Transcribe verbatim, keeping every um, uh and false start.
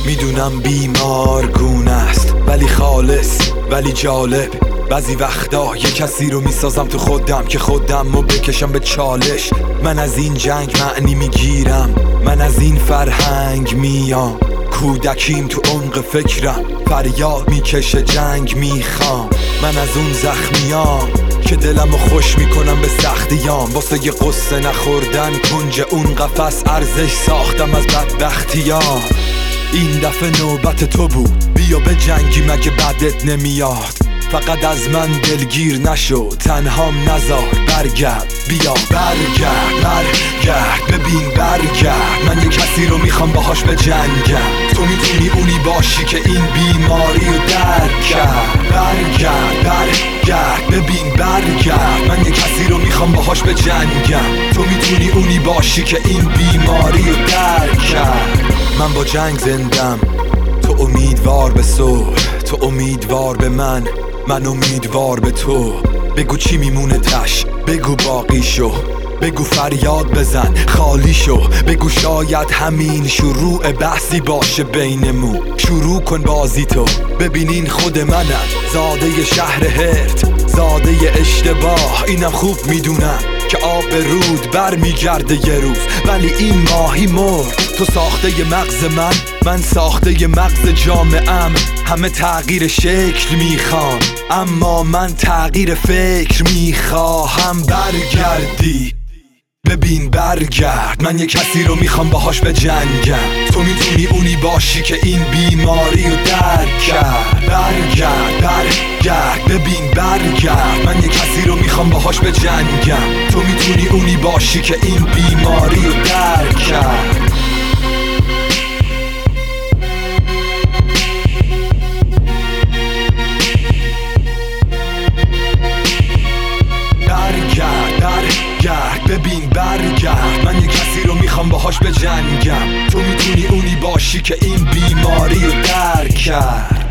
میدونم بیمار گونه است ولی خالص، ولی جالب. بعضی وقتا یه کسی رو میسازم تو خودم که خودم رو بکشم به چالش. من از این جنگ معنی میگیرم، من از این فرهنگ میام. کودکیم تو عمق فکرم فریاد میکشه جنگ میخوام. من از اون زخمیام که دلمو خوش میکنم به سختیام. واسه یه قصه نخوردن کنج اون قفس ارزش ساختم از بدبختیام. این دفعه نوبت تو بود، بیا به جنگی مگه بدت نمیاد. فقط از من دلگیر نشو، تنهام نذار، برگرد بیا برگرد برگرد ببین برگرد. من یه کسی رو میخوام باهاش به جنگم، تو میتونی اونی باشی که این بیماری رو درک کرد. برگرد برگرد ببین برگرد. من یه کسی رو میخوام باهاش به جنگم، تو میتونی اونی باشی که این بیماری رو درک کرد. من با جنگ زندم، تو امیدوار به صلح، تو امیدوار به من، من امیدوار به تو. بگو چی میمونه تش، بگو باقی شو، بگو فریاد بزن خالی شو. بگو شاید همین شروع بحثی باشه بینمون. شروع کن بازی تو، ببینین خود منم، زاده شهر هرت، زاده اشتباه. اینم خوب میدونم که آب رود بر میگرده یه روز، ولی این ماهی مرد. تو ساخته ی مغز من، من ساخته ی مغز جامعه‌ام. همه تغییر شکل میخوان اما من تغییر فکر میخواهم. برگردی ببین برگرد. من یه کسی رو میخوام باهاش به جنگم، تو میتونی اونی باشی که این بیماری رو درک کرد. برگرد برگرد ببین برگرد. من یه کسی رو میخوام باهاش به جنگم، تو میتونی اونی باشی که این بیماری رو درک کرد. برگرد ببین برگرد. من یه کسی رو میخوام باهاش به جنگم، تو میتونی اونی باشی که این بیماری رو درک کرد.